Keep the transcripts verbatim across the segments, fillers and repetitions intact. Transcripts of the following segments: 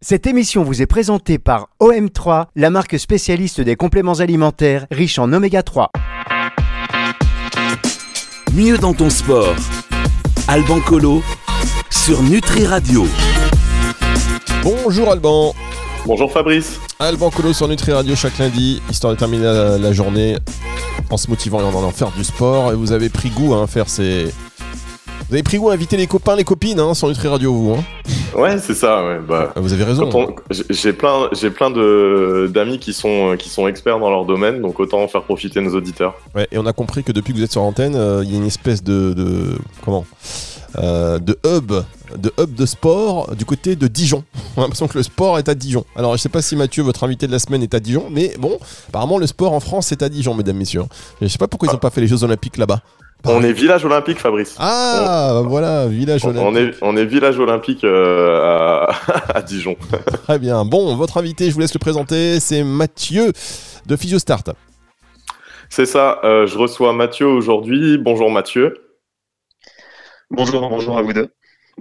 Cette émission vous est présentée par O M trois, la marque spécialiste des compléments alimentaires riches en oméga trois. Mieux dans ton sport. Alban Colo sur Nutri Radio. Bonjour Alban. Bonjour Fabrice. Alban Colo sur Nutri Radio chaque lundi, histoire de terminer la, la journée en se motivant et en allant faire du sport. Et vous avez pris goût à faire ces... Vous avez pris goût à inviter les copains, les copines hein, sur Nutri Radio, vous. Hein. Ouais, c'est ça. Ouais. Bah, vous avez raison. On, j'ai plein, j'ai plein de d'amis qui sont qui sont experts dans leur domaine, donc autant en faire profiter nos auditeurs. Ouais, et on a compris que depuis que vous êtes sur l'antenne, il euh, y a une espèce de, de comment euh, de hub, de hub de sport du côté de Dijon. On a l'impression que le sport est à Dijon. Alors, je sais pas si Mathieu, votre invité de la semaine, est à Dijon, mais bon, apparemment le sport en France c'est à Dijon, mesdames, messieurs. Je sais pas pourquoi ils ont pas fait les Jeux Olympiques là-bas. On est village olympique, Fabrice. Ah, on, voilà, village olympique. On est, on est village olympique euh, à, à Dijon. Très bien. Bon, votre invité, je vous laisse le présenter, c'est Mathieu de Physiostart. C'est ça, euh, je reçois Mathieu aujourd'hui. Bonjour Mathieu. Bonjour, bonjour à vous deux.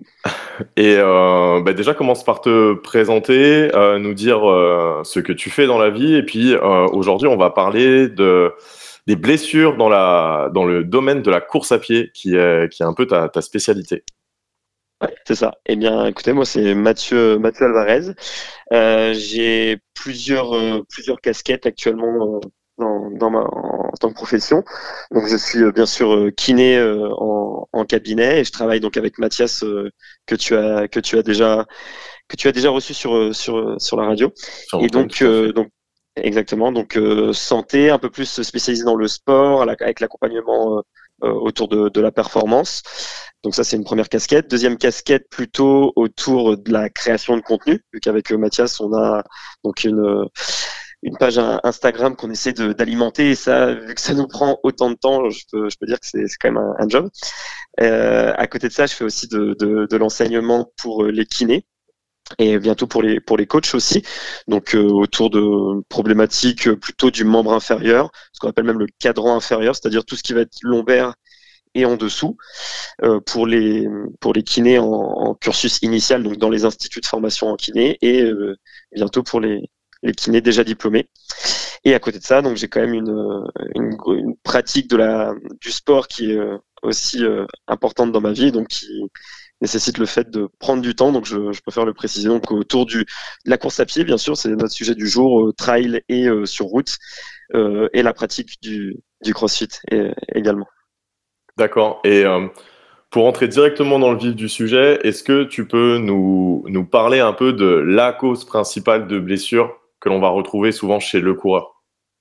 Et euh, bah déjà, commence par te présenter, euh, nous dire euh, ce que tu fais dans la vie. Et puis, euh, aujourd'hui, on va parler de... des blessures dans, la, dans le domaine de la course à pied, qui est, qui est un peu ta, ta spécialité. Ouais, c'est ça. Eh bien, écoutez, moi, c'est Mathieu, Mathieu Alvarez. Euh, j'ai plusieurs, euh, plusieurs casquettes actuellement euh, dans, dans ma, en, en tant que profession. Donc, je suis euh, bien sûr euh, kiné euh, en, en cabinet et je travaille donc avec Mathias euh, que tu as, que tu as déjà, que tu as déjà reçu sur, sur, sur la radio. Sur et donc, euh, donc Exactement, donc euh, santé, un peu plus spécialisé dans le sport, avec l'accompagnement euh, autour de, de la performance. Donc ça, c'est une première casquette. Deuxième casquette, plutôt autour de la création de contenu, vu qu'avec euh, Mathias, on a donc une une page Instagram qu'on essaie de, d'alimenter. Et ça, vu que ça nous prend autant de temps, je peux, je peux dire que c'est, c'est quand même un, un job. Euh, à côté de ça, je fais aussi de, de, de l'enseignement pour les kinés. Et bientôt pour les pour les coachs aussi, donc euh, autour de problématiques plutôt du membre inférieur, ce qu'on appelle même le cadran inférieur, c'est-à-dire tout ce qui va être lombaire et en dessous, euh, pour les pour les kinés en, en cursus initial, donc dans les instituts de formation en kiné, et euh, bientôt pour les les kinés déjà diplômés. Et à côté de ça, donc j'ai quand même une une, une pratique de la du sport qui est aussi euh, importante dans ma vie, donc qui nécessite le fait de prendre du temps, donc je, je préfère le préciser. Donc autour du, de la course à pied, bien sûr, c'est notre sujet du jour, euh, trail et euh, sur route, euh, et la pratique du, du crossfit et, également. D'accord. Et euh, pour entrer directement dans le vif du sujet, est-ce que tu peux nous, nous parler un peu de la cause principale de blessure que l'on va retrouver souvent chez le coureur ?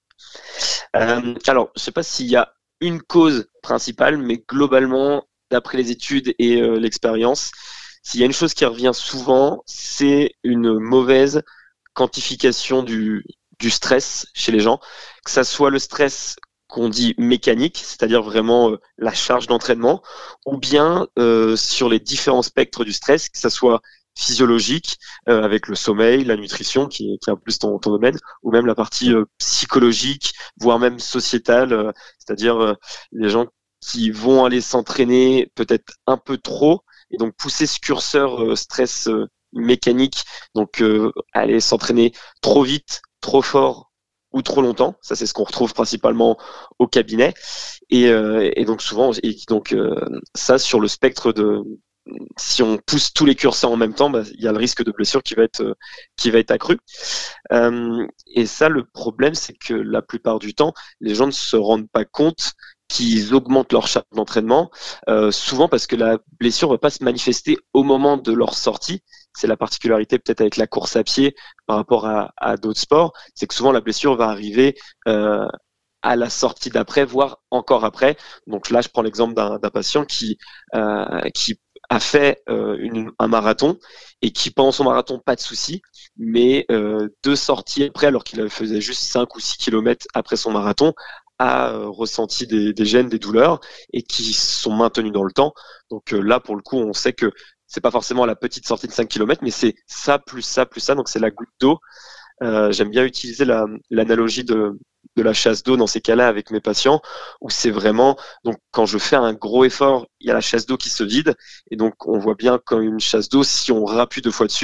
euh, Alors, je ne sais pas s'il y a une cause principale, mais globalement, d'après les études et euh, l'expérience, s'il y a une chose qui revient souvent, c'est une mauvaise quantification du, du stress chez les gens, que ça soit le stress qu'on dit mécanique, c'est-à-dire vraiment euh, la charge d'entraînement, ou bien euh, sur les différents spectres du stress, que ça soit physiologique, euh, avec le sommeil, la nutrition, qui est, qui est un peu plus ton, ton domaine, ou même la partie euh, psychologique, voire même sociétale, euh, c'est-à-dire euh, les gens qui vont aller s'entraîner peut-être un peu trop et donc pousser ce curseur euh, stress euh, mécanique, donc euh, aller s'entraîner trop vite, trop fort ou trop longtemps. Ça, c'est ce qu'on retrouve principalement au cabinet. Et, euh, et donc souvent, et donc euh, ça sur le spectre de, si on pousse tous les curseurs en même temps, bah, il y a le risque de blessure qui va être euh, qui va être accru. Euh, et ça, le problème, c'est que la plupart du temps, les gens ne se rendent pas compte qu'ils augmentent leur charge d'entraînement, euh, souvent parce que la blessure ne va pas se manifester au moment de leur sortie. C'est la particularité peut-être avec la course à pied par rapport à, à d'autres sports, c'est que souvent la blessure va arriver euh, à la sortie d'après, voire encore après. Donc là, je prends l'exemple d'un, d'un patient qui, euh, qui a fait euh, une, un marathon et qui, pendant son marathon, pas de souci, mais euh, deux sorties après, alors qu'il faisait juste cinq ou six kilomètres après son marathon, a euh, ressenti des, des gênes, des douleurs et qui sont maintenues dans le temps. Donc euh, là, pour le coup, on sait que c'est pas forcément la petite sortie de cinq kilomètres, mais c'est ça plus ça plus ça. Donc c'est la goutte d'eau. Euh, j'aime bien utiliser la, l'analogie de, de la chasse d'eau dans ces cas-là avec mes patients, où c'est vraiment, donc quand je fais un gros effort, il y a la chasse d'eau qui se vide, et donc on voit bien comme une chasse d'eau, si on rappuie deux fois dessus,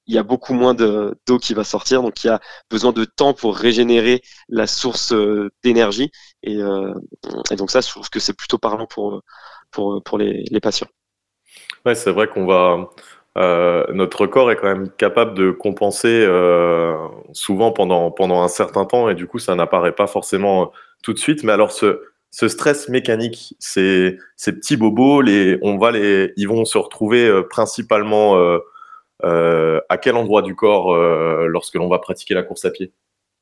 il y a beaucoup moins de, d'eau qui va sortir, donc il y a besoin de temps pour régénérer la source euh, d'énergie. Et, euh, et donc ça, je trouve que c'est plutôt parlant pour, pour, pour les, les patients. Ouais, c'est vrai qu'on va... Euh, notre corps est quand même capable de compenser euh, souvent pendant, pendant un certain temps, et du coup, ça n'apparaît pas forcément tout de suite. Mais alors, ce, ce stress mécanique, ces, ces petits bobos, les, on va les, ils vont se retrouver euh, principalement euh, euh, à quel endroit du corps euh, lorsque l'on va pratiquer la course à pied?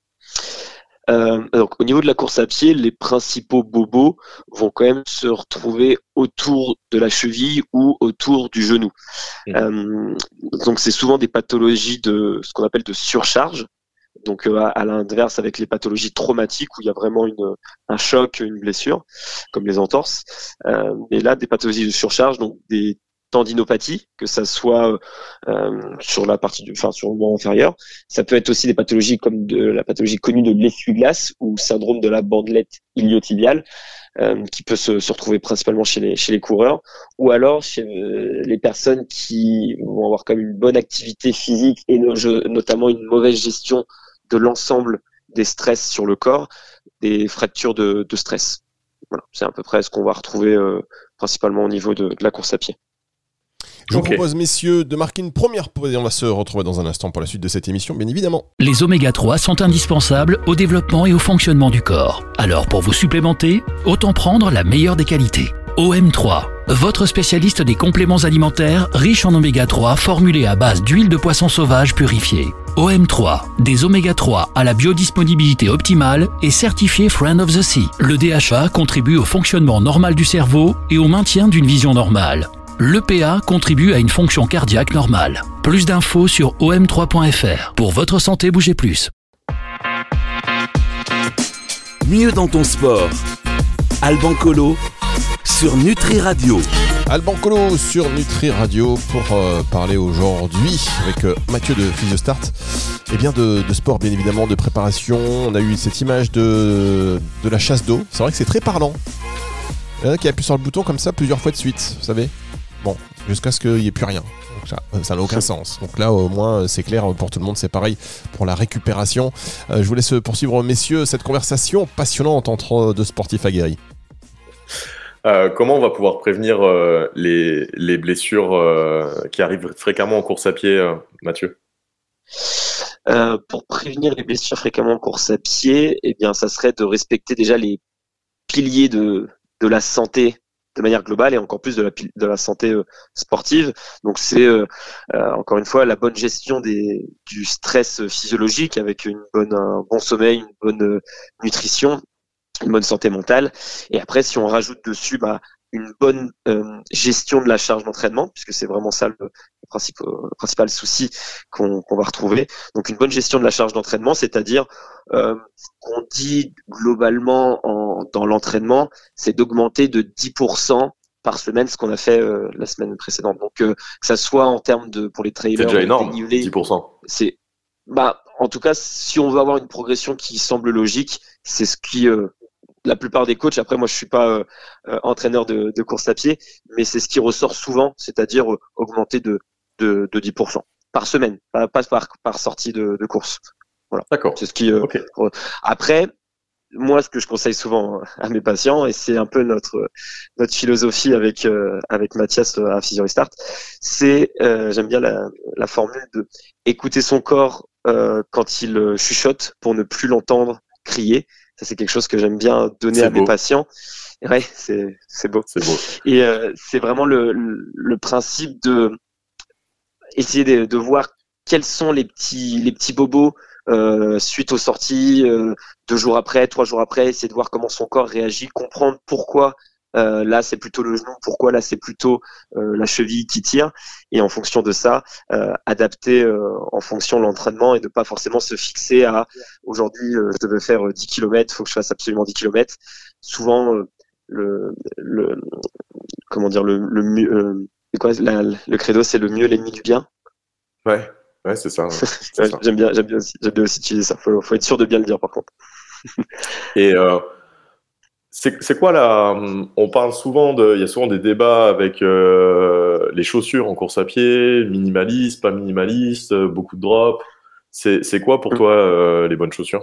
Euh, donc, au niveau de la course à pied, les principaux bobos vont quand même se retrouver autour de la cheville ou autour du genou. Mmh. Euh, donc, c'est souvent des pathologies de ce qu'on appelle de surcharge. Donc, euh, à, à l'inverse, avec les pathologies traumatiques où il y a vraiment une, un choc, une blessure, comme les entorses. Euh, et là, des pathologies de surcharge, donc des tendinopathie, que ça soit euh, sur la partie du, enfin sur le membre inférieur. Ça peut être aussi des pathologies comme de la pathologie connue de l'essuie-glace ou syndrome de la bandelette iliotibiale, euh, qui peut se, se retrouver principalement chez les chez les coureurs, ou alors chez euh, les personnes qui vont avoir comme une bonne activité physique et no, je, notamment une mauvaise gestion de l'ensemble des stress sur le corps, des fractures de, de stress. Voilà, c'est à peu près ce qu'on va retrouver euh, principalement au niveau de, de la course à pied. Je vous okay. propose, messieurs, de marquer une première pause et on va se retrouver dans un instant pour la suite de cette émission, bien évidemment. Les oméga trois sont indispensables au développement et au fonctionnement du corps. Alors, pour vous supplémenter, autant prendre la meilleure des qualités. O M trois, votre spécialiste des compléments alimentaires riches en oméga trois formulés à base d'huile de poisson sauvage purifiée. O M trois, des oméga trois à la biodisponibilité optimale et certifié Friend of the Sea. Le D H A contribue au fonctionnement normal du cerveau et au maintien d'une vision normale. L'E P A contribue à une fonction cardiaque normale. Plus d'infos sur o m trois point f r. Pour votre santé, bougez plus. Mieux dans ton sport. Alban Colo sur Nutri Radio. Alban Colo sur Nutri Radio pour euh, parler aujourd'hui avec euh, Mathieu de Physiostart et bien de, de sport, bien évidemment, de préparation. On a eu cette image de, de la chasse d'eau. C'est vrai que c'est très parlant. Il y en a qui appuient sur le bouton comme ça plusieurs fois de suite, vous savez. Bon, jusqu'à ce qu'il n'y ait plus rien. Donc ça, ça n'a aucun sens. Donc là, au moins, c'est clair pour tout le monde. C'est pareil pour la récupération. Euh, je vous laisse poursuivre, messieurs, cette conversation passionnante entre deux sportifs aguerris. Euh, comment on va pouvoir prévenir euh, les, les blessures euh, qui arrivent fréquemment en course à pied, euh, Mathieu ? euh, Pour prévenir les blessures fréquemment en course à pied, eh bien, ça serait de respecter déjà les piliers de, de la santé de manière globale et encore plus de la, de la santé euh, sportive. Donc c'est euh, euh, encore une fois la bonne gestion des, du stress physiologique avec une bonne, un bon sommeil, une bonne euh, nutrition, une bonne santé mentale. Et après, si on rajoute dessus bah, une bonne euh, gestion de la charge d'entraînement, puisque c'est vraiment ça le, le, principe, le principal souci qu'on, qu'on va retrouver. Donc une bonne gestion de la charge d'entraînement, c'est-à-dire euh, ce qu'on dit globalement en, dans l'entraînement, c'est d'augmenter de dix pour cent par semaine ce qu'on a fait euh, la semaine précédente. Donc euh, que ça soit en termes de pour les trailers, c'est déjà énorme, dénivelé, dix pour cent. C'est bah en tout cas si on veut avoir une progression qui semble logique, c'est ce qui euh, la plupart des coachs, après moi je suis pas euh, euh, entraîneur de, de course à pied, mais c'est ce qui ressort souvent, c'est-à-dire euh, augmenter de, de, de dix pour cent par semaine, pas, pas par, par sortie de, de course. Voilà. D'accord. C'est ce qui. Euh, okay. euh, après, moi ce que je conseille souvent à mes patients, et c'est un peu notre notre philosophie avec euh, avec Mathias à Physiostart, c'est euh, j'aime bien la, la formule de écouter son corps euh, quand il chuchote pour ne plus l'entendre crier. Ça, c'est quelque chose que j'aime bien donner c'est à beau. mes patients. Ouais, c'est, c'est beau. C'est beau. Et euh, c'est vraiment le, le, le principe de essayer de, de voir quels sont les petits, les petits bobos euh, suite aux sorties, euh, deux jours après, trois jours après, essayer de voir comment son corps réagit, comprendre pourquoi euh, là c'est plutôt le genou, pourquoi là c'est plutôt euh, la cheville qui tire, et en fonction de ça, euh, adapter euh, en fonction de l'entraînement et de pas forcément se fixer à aujourd'hui euh, je devais faire dix kilomètres, il faut que je fasse absolument dix kilomètres. Souvent euh, le, le comment dire le, le mieux euh, c'est quoi la, le credo, c'est le mieux l'ennemi du bien. Ouais, ouais, c'est ça. Ouais. C'est ouais, ça. J'aime bien, j'aime bien aussi, j'aime bien aussi utiliser ça. Faut, faut être sûr de bien le dire par contre. Et euh, c'est, c'est quoi là? On parle souvent de, il y a souvent des débats avec euh, euh, les chaussures en course à pied, minimaliste, pas minimaliste, euh, beaucoup de drops. C'est, c'est quoi pour toi euh, les bonnes chaussures?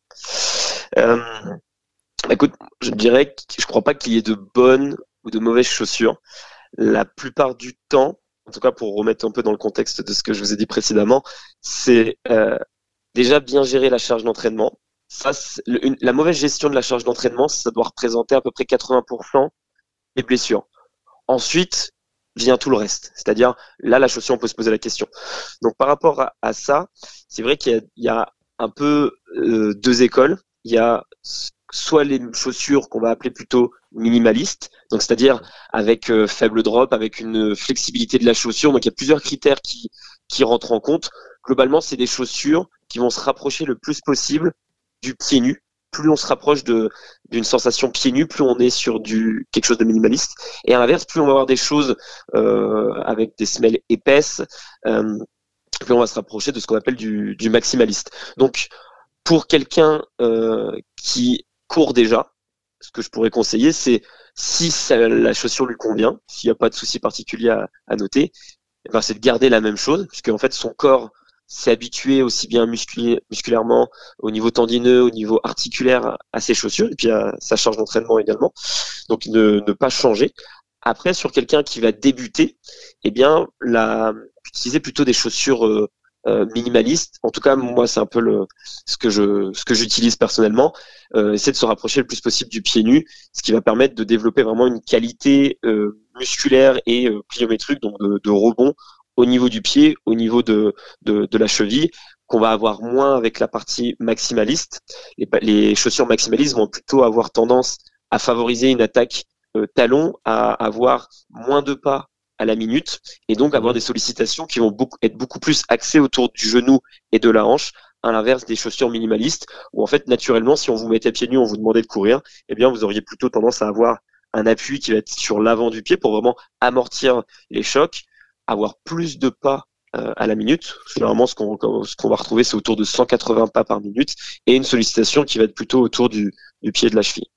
Euh, Écoute, je dirais que je crois pas qu'il y ait de bonnes ou de mauvaises chaussures. La plupart du temps, en tout cas pour remettre un peu dans le contexte de ce que je vous ai dit précédemment, c'est euh, déjà bien gérer la charge d'entraînement. Ça, c'est le- une- la mauvaise gestion de la charge d'entraînement, ça doit représenter à peu près quatre-vingts pour cent des blessures. Ensuite vient tout le reste. C'est-à-dire, là, la chaussure, on peut se poser la question. Donc, par rapport à, à ça, c'est vrai qu'il y a, il y a un peu euh, deux écoles. Il y a s- soit les chaussures qu'on va appeler plutôt minimalistes, donc c'est-à-dire avec euh, faible drop, avec une flexibilité de la chaussure. Donc, il y a plusieurs critères qui, qui rentrent en compte. Globalement, c'est des chaussures qui vont se rapprocher le plus possible du pied nu. Plus on se rapproche de d'une sensation pieds nus, plus on est sur du quelque chose de minimaliste. Et à l'inverse, plus on va avoir des choses euh, avec des semelles épaisses, euh, plus on va se rapprocher de ce qu'on appelle du, du maximaliste. Donc, pour quelqu'un euh, qui court déjà, ce que je pourrais conseiller, c'est si ça, la chaussure lui convient, s'il n'y a pas de souci particulier à, à noter, eh ben, c'est de garder la même chose, puisque en fait son corps s'est habitué aussi bien musculi- musculairement, au niveau tendineux, au niveau articulaire à ses chaussures, et puis à sa charge d'entraînement également. Donc ne, ne pas changer. Après, sur quelqu'un qui va débuter, eh bien, la, utiliser plutôt des chaussures euh, euh, minimalistes. En tout cas, moi, c'est un peu le, ce que je, ce que j'utilise personnellement. Euh, essayer de se rapprocher le plus possible du pied nu, ce qui va permettre de développer vraiment une qualité euh, musculaire et euh, pliométrique, donc de, de rebond au niveau du pied, au niveau de, de, de la cheville, qu'on va avoir moins avec la partie maximaliste. Les, pa- les chaussures maximalistes vont plutôt avoir tendance à favoriser une attaque euh, talon, à avoir moins de pas à la minute, et donc avoir des sollicitations qui vont beaucoup, être beaucoup plus axées autour du genou et de la hanche, à l'inverse des chaussures minimalistes, où en fait, naturellement, si on vous mettait pieds nus, on vous demandait de courir, eh bien, vous auriez plutôt tendance à avoir un appui qui va être sur l'avant du pied pour vraiment amortir les chocs, avoir plus de pas euh, à la minute. Généralement, ce qu'on, ce qu'on va retrouver, c'est autour de cent quatre-vingts pas par minute, et une sollicitation qui va être plutôt autour du, du pied de la cheville.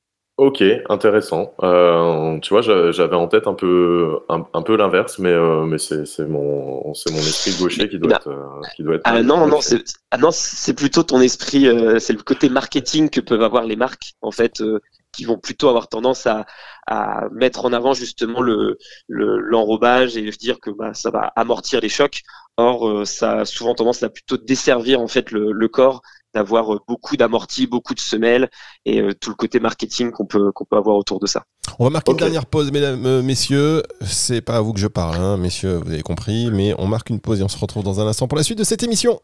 Ok, intéressant. Euh, tu vois, j'a- j'avais en tête un peu, un, un peu l'inverse, mais, euh, mais c'est, c'est mon, c'est mon esprit gaucher qui doit Non. être, euh, qui doit être. Ah non, non, Ok. c'est, ah non, c'est plutôt ton esprit, euh, c'est le côté marketing que peuvent avoir les marques, en fait, euh, qui vont plutôt avoir tendance à, à mettre en avant justement le, le, l'enrobage et dire que bah, ça va amortir les chocs. Or, euh, ça a souvent tendance à plutôt desservir en fait le, le corps, d'avoir euh, beaucoup d'amortis, beaucoup de semelles et euh, tout le côté marketing qu'on peut, qu'on peut avoir autour de ça. On va marquer Ok. une dernière pause, mesdames, euh, messieurs. C'est pas à vous que je parle, hein, messieurs, vous avez compris. Mais on marque une pause et on se retrouve dans un instant pour la suite de cette émission.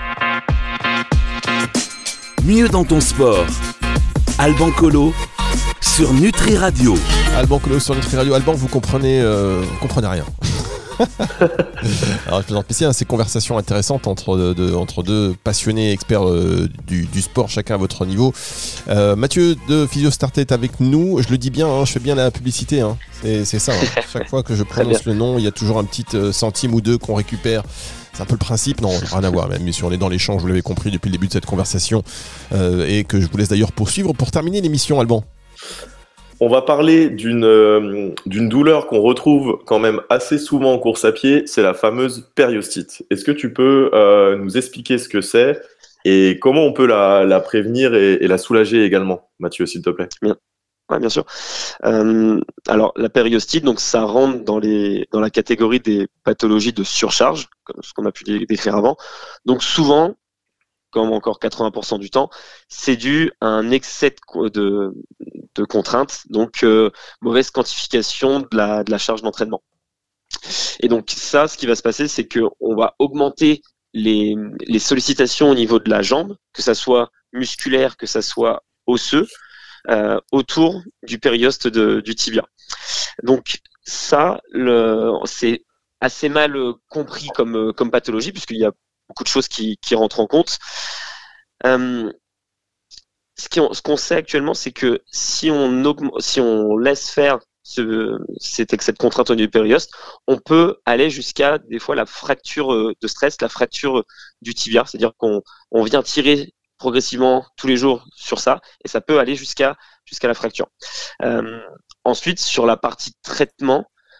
Mieux dans ton sport. Alban Colo sur Nutri Radio. Alban Colo sur Nutri Radio. Alban, vous comprenez, euh, vous comprenez rien. Alors je plaisante, mais c'est hein, ces conversations intéressantes entre, de, de- entre deux passionnés experts euh, du, du sport, chacun à votre niveau. Euh, Mathieu de Physiostarter est avec nous. Je le dis bien, hein, je fais bien la publicité. Hein. C'est, c'est ça. Hein. Chaque fois que je prononce le nom, il y a toujours un petit euh, centime ou deux qu'on récupère. C'est un peu le principe, non, rien à voir, même si on est dans l'échange, vous l'avez compris depuis le début de cette conversation, euh, et que je vous laisse d'ailleurs poursuivre pour terminer l'émission, Alban. On va parler d'une euh, d'une douleur qu'on retrouve quand même assez souvent en course à pied, c'est la fameuse périostite. Est-ce que tu peux euh, nous expliquer ce que c'est et comment on peut la, la prévenir et, et la soulager également, Mathieu, s'il te plaît? Ouais, bien sûr. Euh, alors, la périostite, donc ça rentre dans les dans la catégorie des pathologies de surcharge, comme ce qu'on a pu dé- décrire avant. Donc souvent, comme encore quatre-vingts pour cent du temps, c'est dû à un excès de, co- de, de contraintes, donc euh, mauvaise quantification de la, de la charge d'entraînement. Et donc ça, ce qui va se passer, c'est que on va augmenter les, les sollicitations au niveau de la jambe, que ça soit musculaire, que ça soit osseux, euh, autour du périoste de- du tibia. Donc ça, le, c'est assez mal euh, compris comme, euh, comme pathologie, puisqu'il y a beaucoup de choses qui, qui rentrent en compte. Euh, ce, qui, ce qu'on sait actuellement, c'est que si on, augmente, si on laisse faire ce, cet excès de contrainte au niveau du périoste, on peut aller jusqu'à des fois la fracture euh, de stress, la fracture du tibia, c'est-à-dire qu'on on vient tirer progressivement tous les jours sur ça, et ça peut aller jusqu'à jusqu'à la fracture. Euh, ensuite, sur la partie traitement,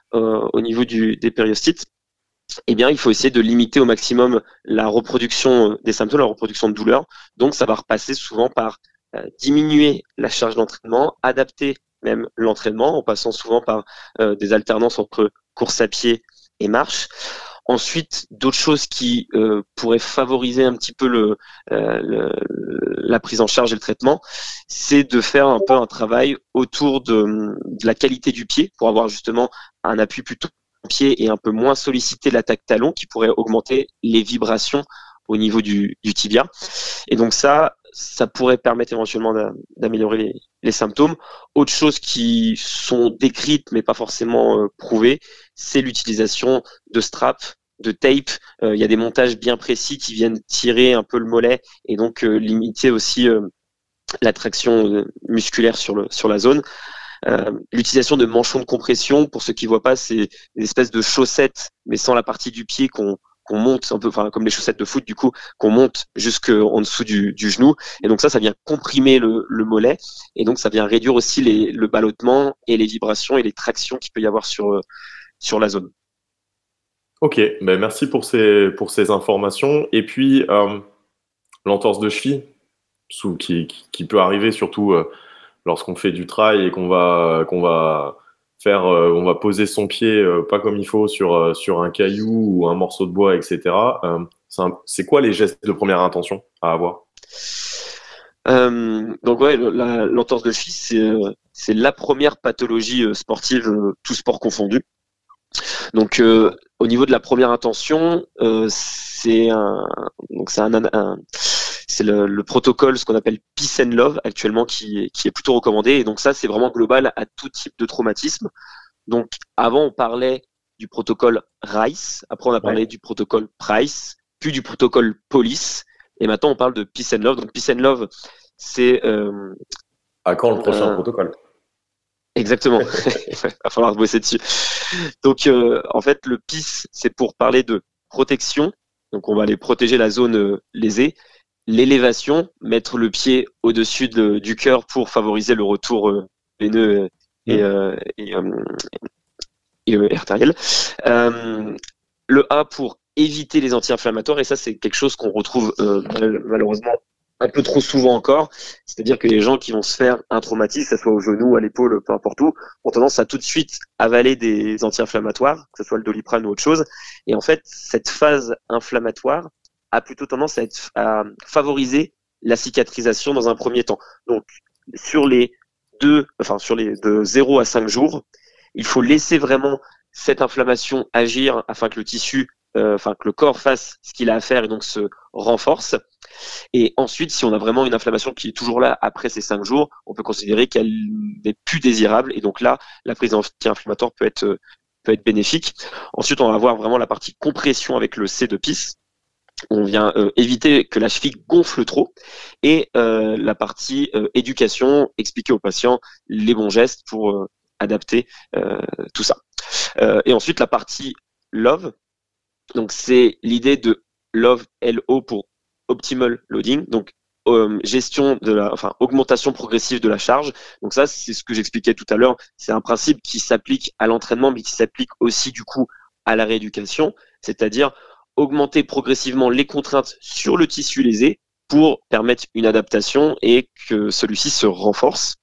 euh, au niveau du, des périostites, eh bien, il faut essayer de limiter au maximum la reproduction des symptômes, la reproduction de douleur. Donc, ça va repasser souvent par euh, diminuer la charge d'entraînement, adapter même l'entraînement en passant souvent par euh, des alternances entre course à pied et marche. Ensuite, d'autres choses qui euh, pourraient favoriser un petit peu le, euh, le, la prise en charge et le traitement, c'est de faire un peu un travail autour de, de la qualité du pied pour avoir justement un appui plutôt pied et un peu moins solliciter l'attaque talon qui pourrait augmenter les vibrations au niveau du, du tibia. Et donc ça, ça pourrait permettre éventuellement d'améliorer les, les symptômes. Autre chose qui sont décrites mais pas forcément euh, prouvées, c'est l'utilisation de straps, de tape. Il euh, y a des montages bien précis qui viennent tirer un peu le mollet et donc euh, limiter aussi euh, la traction musculaire sur, le, sur la zone. Euh, l'utilisation de manchons de compression, pour ceux qui ne voient pas, c'est des espèces de chaussettes, mais sans la partie du pied qu'on qu'on monte un peu, enfin comme les chaussettes de foot du coup, qu'on monte jusqu'en dessous du, du genou. Et donc ça, ça vient comprimer le, le mollet, et donc ça vient réduire aussi les, le ballottement et les vibrations et les tractions qu'il peut y avoir sur sur la zone. Ok, ben merci pour ces pour ces informations. Et puis euh, l'entorse de cheville, sous, qui, qui qui peut arriver surtout euh, lorsqu'on fait du trail et qu'on va qu'on va faire, euh, on va poser son pied euh, pas comme il faut sur euh, sur un caillou ou un morceau de bois, et cetera. Euh, c'est, un, c'est quoi les gestes de première intention à avoir? euh, Donc ouais, la, l'entorse de cheville, c'est euh, c'est la première pathologie euh, sportive, euh, tout sport confondu. Donc euh, au niveau de la première intention, euh, c'est un donc c'est un, un c'est le, le protocole, ce qu'on appelle Peace and Love actuellement, qui, qui est plutôt recommandé. Et donc ça, c'est vraiment global à tout type de traumatisme. Donc avant, on parlait du protocole RICE, après on a parlé ouais. du protocole PRICE, puis du protocole POLICE, et maintenant on parle de Peace and Love. Donc Peace and Love, c'est... Euh, à quand le prochain euh, protocole? Exactement, il va falloir bosser dessus. Donc euh, en fait, le Peace, c'est pour parler de protection. Donc on va aller protéger la zone euh, lésée. L'élévation, mettre le pied au-dessus de, du cœur pour favoriser le retour euh, veineux et, euh, et, euh, et, et artériel. Euh, le A pour éviter les anti-inflammatoires, et ça c'est quelque chose qu'on retrouve euh, malheureusement un peu trop souvent encore, c'est-à-dire que les gens qui vont se faire un traumatisme, que ce soit au genou, à l'épaule, peu importe où, ont tendance à tout de suite avaler des anti-inflammatoires, que ce soit le Doliprane ou autre chose, et en fait cette phase inflammatoire a plutôt tendance à, être, à favoriser la cicatrisation dans un premier temps. Donc, sur les deux, enfin, sur les de zéro à cinq jours, il faut laisser vraiment cette inflammation agir afin que le tissu, euh, enfin, que le corps fasse ce qu'il a à faire et donc se renforce. Et ensuite, si on a vraiment une inflammation qui est toujours là après ces cinq jours, on peut considérer qu'elle n'est plus désirable. Et donc là, la prise anti-inflammatoire peut être, peut être bénéfique. Ensuite, on va avoir vraiment la partie compression avec le C de Peace. On vient euh, éviter que la cheville gonfle trop, et euh, la partie euh, éducation, expliquer aux patients les bons gestes pour euh, adapter euh, tout ça. Euh, et ensuite la partie love, donc c'est l'idée de love, L O pour optimal loading, donc euh, gestion de la, enfin augmentation progressive de la charge. Donc ça c'est ce que j'expliquais tout à l'heure, c'est un principe qui s'applique à l'entraînement mais qui s'applique aussi du coup à la rééducation, c'est-à-dire augmenter progressivement les contraintes sur le tissu lésé pour permettre une adaptation et que celui-ci se renforce.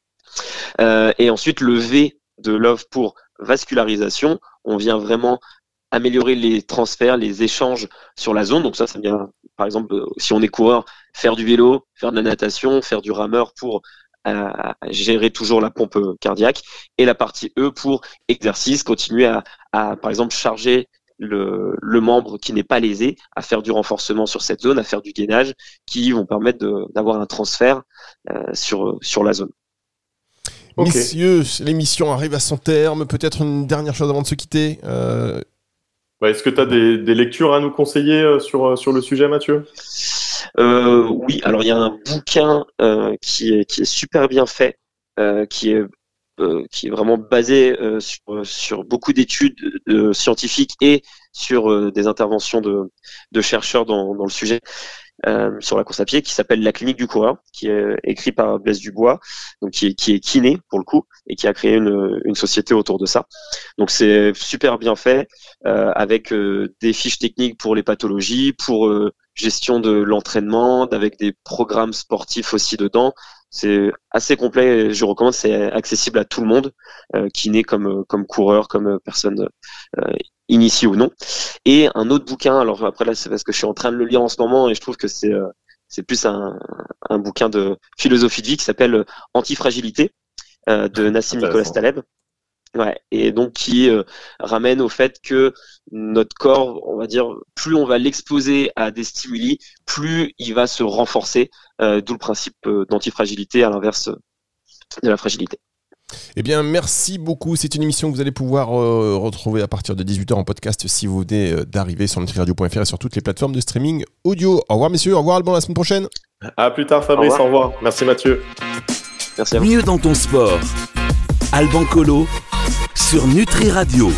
Euh, et ensuite, le V de Love pour vascularisation, on vient vraiment améliorer les transferts, les échanges sur la zone. Donc ça, ça vient, par exemple, si on est coureur, faire du vélo, faire de la natation, faire du rameur pour euh, gérer toujours la pompe cardiaque. Et la partie E pour exercice, continuer à, à par exemple, charger Le, le membre qui n'est pas lésé, à faire du renforcement sur cette zone, à faire du gainage, qui vont permettre de, d'avoir un transfert euh, sur, sur la zone. Okay. Messieurs, l'émission arrive à son terme. Peut-être une dernière chose avant de se quitter. Euh... Ouais, est-ce que tu as des, des lectures à nous conseiller sur, sur le sujet, Mathieu ? euh, Oui, alors il y a un bouquin euh, qui, est, qui est super bien fait, euh, qui est Euh, qui est vraiment basé euh, sur, sur beaucoup d'études euh, scientifiques et sur euh, des interventions de, de chercheurs dans, dans le sujet, euh, sur la course à pied qui s'appelle La Clinique du Coureur, qui est écrit par Blaise Dubois, donc qui est, qui est kiné pour le coup et qui a créé une, une société autour de ça. Donc c'est super bien fait euh, avec euh, des fiches techniques pour les pathologies, pour euh, gestion de l'entraînement, avec des programmes sportifs aussi dedans. C'est assez complet, je recommande, c'est accessible à tout le monde, euh, kiné comme comme coureur, comme personne euh, initiée ou non. Et un autre bouquin, alors après là c'est parce que je suis en train de le lire en ce moment et je trouve que c'est euh, c'est plus un, un bouquin de philosophie de vie qui s'appelle Antifragilité euh, de Nassim Nicolas Taleb. Ouais, et donc qui euh, ramène au fait que notre corps, on va dire, plus on va l'exposer à des stimuli, plus il va se renforcer, euh, d'où le principe euh, d'antifragilité à l'inverse de la fragilité. Eh bien, merci beaucoup. C'est une émission que vous allez pouvoir euh, retrouver à partir de dix-huit heures en podcast si vous venez euh, d'arriver sur nutri radio point f r et sur toutes les plateformes de streaming audio. Au revoir, messieurs. Au revoir, Alban, la semaine prochaine. À plus tard, Fabrice. Au revoir. Au revoir. Merci, Mathieu. Merci à vous. Mieux dans ton sport. Alban Colo sur Nutri Radio.